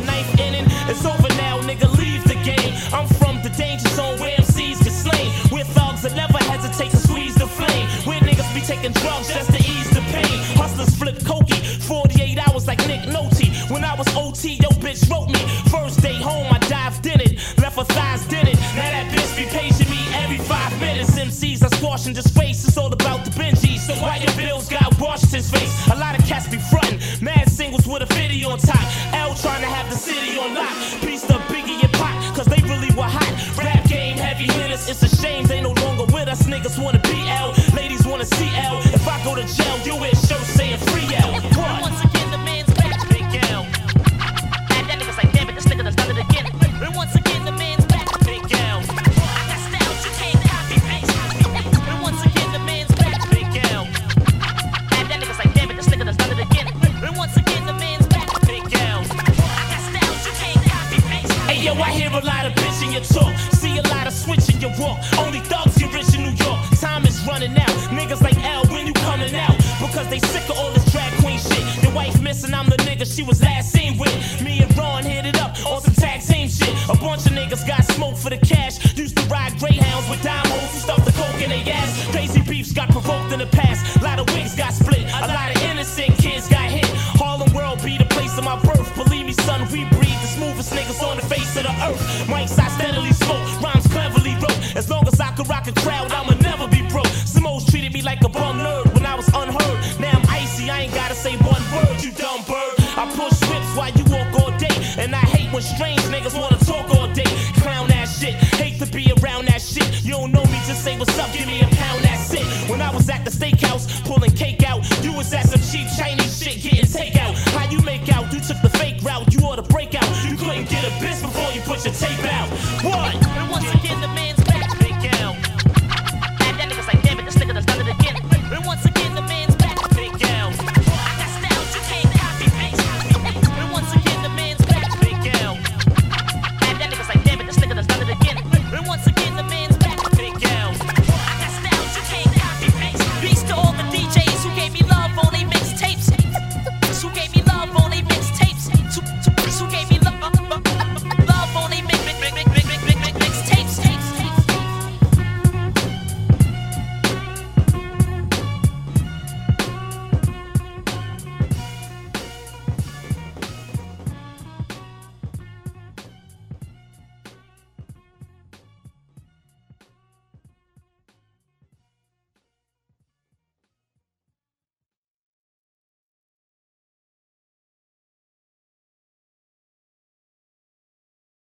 ninth inning. It's over now, nigga, leave the game. I'm from the danger zone where MCs get slain. We're thugs that never hesitate to squeeze the flame. Where niggas be taking drugs just to ease the pain. Hustlers flip cokie, 48 hours like Nick Nolte. When I was OT, yo bitch wrote me. First day home, I dived in it. Left her thighs in it. Now that bitch be paging me every 5 minutes. MCs are squashing disgrace. It's all about the Benjis. So why your bills got washed his face? A lot of cats be frontin'. Mad singles with a video on top. L trying to have the city on lock. Piece of Biggie and Pac, cause they really were hot. Rap game, heavy hitters. It's a shame they no longer with us. Niggas wanna be L. Ladies wanna see L. If I go to jail, you wear shirts saying free L. What? Once again, the man's back. Big L. And that nigga's like, damn it, this nigga done done it again. And once again, the man's back. Big L. I got styles you can't copy paste. And once again, the man's back. Big L. And that nigga's like, damn it, this nigga done done it again. And once again, the man's back. Big L. I got styles you can't copy paste. Hey yo, I hear a lot of bitch in your talk. See a lot of switch in your walk. Only thugs get rich in New York. Time is running out. Niggas like L, when you coming out? Because they sick of all this drag queen shit. Your wife missing, I'm the nigga she was last seen with. Me and Ron hit it up on some tag team shit. A bunch of niggas got smoke for the cash. Used to ride Greyhounds with dime hoes who stuffed the coke in their ass. Crazy beefs got provoked in the past. A lot of wigs got split. A lot of innocent kids got hit. Harlem World be the place of my birth. Believe me, son, we breed the smoothest niggas on the face of the earth. Mics I steadily smoke, rhymes cleverly wrote. As long as I could rock a crowd, I'ma never be broke. Some hoes treated me like a bum nerd when I was unheard. Now I'm icy, I ain't gotta say one word, you dumb bird. I push whips while you walk all day. And I hate when strange niggas wanna talk all day. Clown ass shit, hate to be around that shit. You don't know me, just say what's up, give me a pound, that's it. When I was at the steakhouse, pulling cake out, you was at some cheap Chinese shit getting takeout. How you make out? You took the fake route, you oughta break out. You couldn't get a bitch before you put your tape out. What?